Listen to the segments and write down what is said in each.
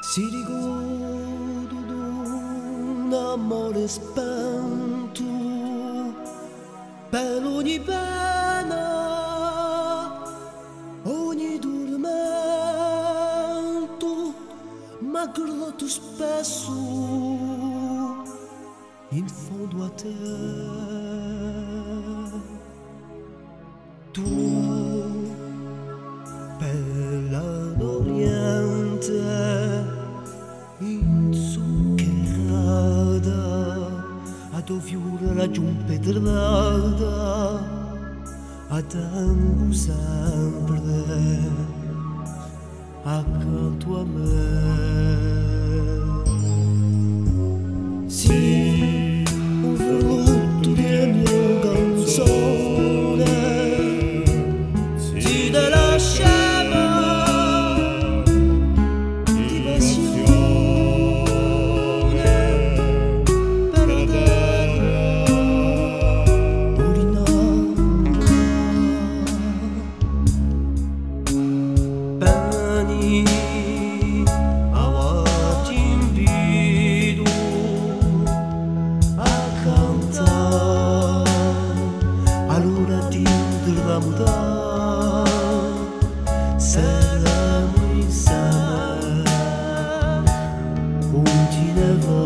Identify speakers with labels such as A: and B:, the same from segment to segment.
A: Si ricordo d'un amore spento per ogni pena, ogni tormento, ma guardato spesso in fondo a te. Tu, bella d'Oriente, inzuccherata, ad oviura la giunpetrata, ad angu sempre accanto a me. Sì, un frutto di mia canzone, si te lasciava di passione per la terra orinata. Beni awa ti invito a cantare, allora ti mutare, saremo insieme, onde ne va.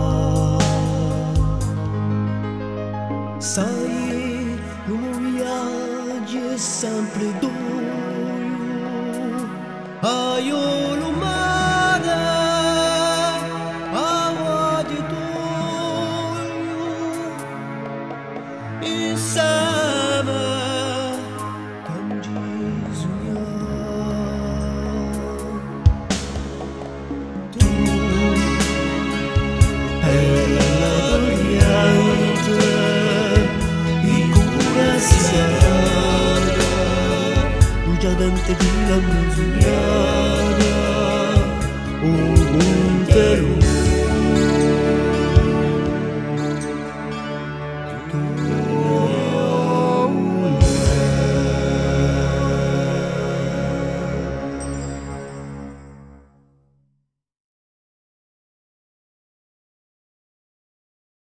A: Sai, non mi viaggi sempre doio, io lo mare, acqua di doio, insieme con Gesù. Tu, bella d'Oriente, il cuore si sarà, già dante di la musica, un